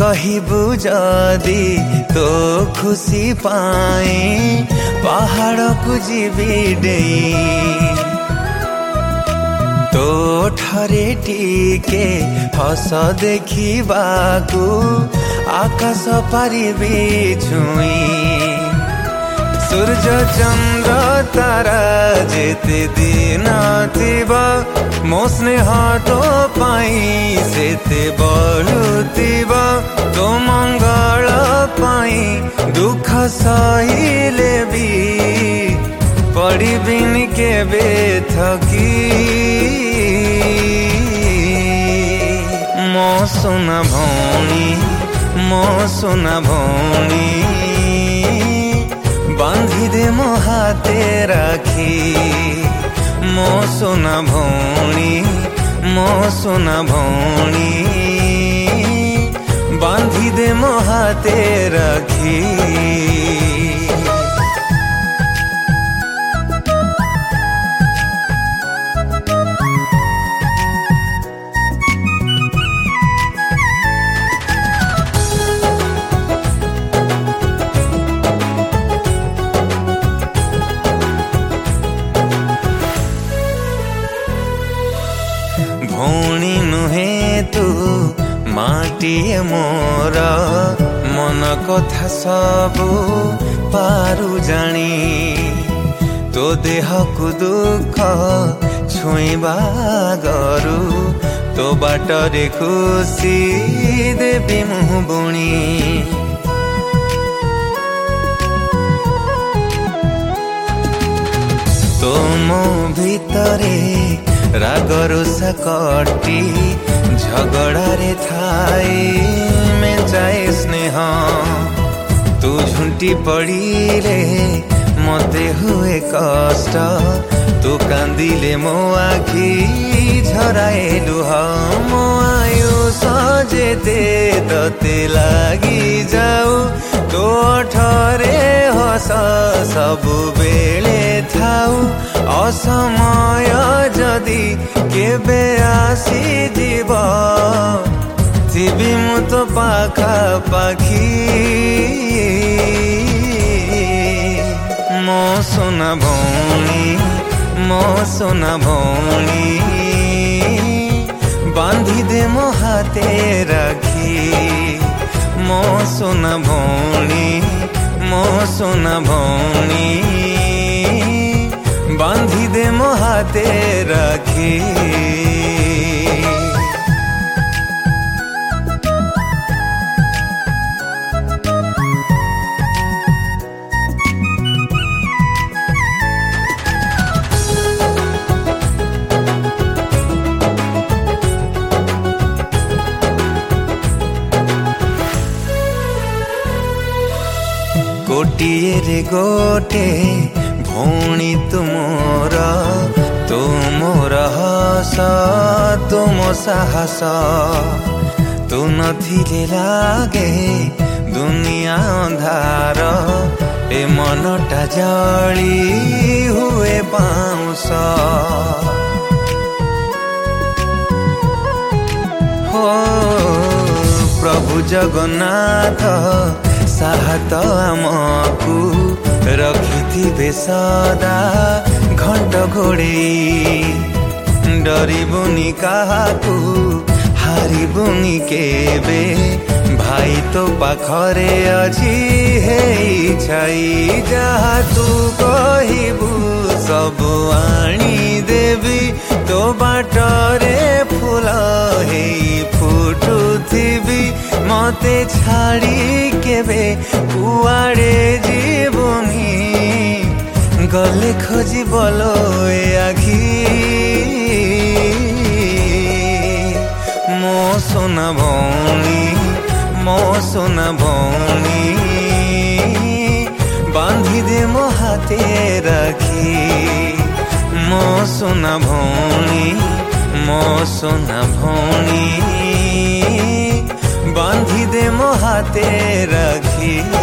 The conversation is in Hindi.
कहिबु जदी तो खुशी पाए पहाड़ को जीवी डेई तो ठरे टीके हस देखिबाकू आकाश पारिबी छुई सूर्य चंद्र तारा जेते दिन थिबा मो स्नेह तो पाई सेते बलुतिबा तो मंगल पाई दुख सहिले भी पड़िबिनि केबे थकी मो सुना भौणी मो सुना भौणी बांधी दे मो हाथे राखी मो सुना भौणी मो सुना भौणी बांधी दे मो हाथे राखी भौणी नुहे तू माटिए मोर मन कथा सबू पारु जानी तो देह को दुख छुईबा गरु तो बाटरे खुशी देवी मुह बुणी तो मो भितरे रागरुषा कटी झगड़ारे थाई में जाए स्नेह तू झुंटी पड़ीले मते हुए कष्ट तू कांदिले मो आखी झराए लुह मो आयुष जेते तते लागी जाऊ तो ठरे हस सबु बेले थाऊ असमय जदि केबे आसी जीव थिबी मु तो पाखा पाखी मो सुना भौणी मो सुना भौणी बांधी दे मो हाथे राखी मो सुना भौणी मो सुना भौणी बांधी दे मो हाथे राखी गोटिए रे गोटे भौणी तुमोर तुमोर हस तुम साहस तू नथिले लागे दुनिया अंधार ए मनटा जली हुए पाउस हो प्रभु जगन्नाथ साहत आमकू रखिथिबे सदा घंट घोड़े डरिबुनि काहाकू हारिबुनि केबे भाई तो पाखरे अछि हेई छाई जहा तू कहिबू सब आनी देवी तो बाटरे फूल हेई फुटुथिबी मते छाड़ी केबे कुआड़े जीवनी गले खोजी बोलो ए आखी मो सोना भौणी मो सोना भौणी बांधी दे मो हाथे राखी मो सोना भौणी मो सोना भौणी बांधी दे मो हाथे राखी।